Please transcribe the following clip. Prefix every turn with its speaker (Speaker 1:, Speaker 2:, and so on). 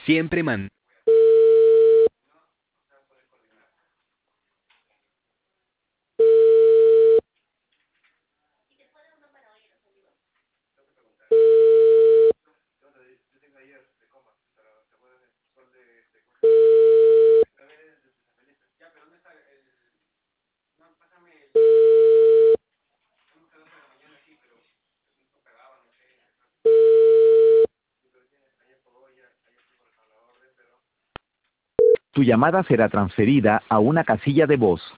Speaker 1: Siempre man.
Speaker 2: Tu llamada será transferida a una casilla de voz.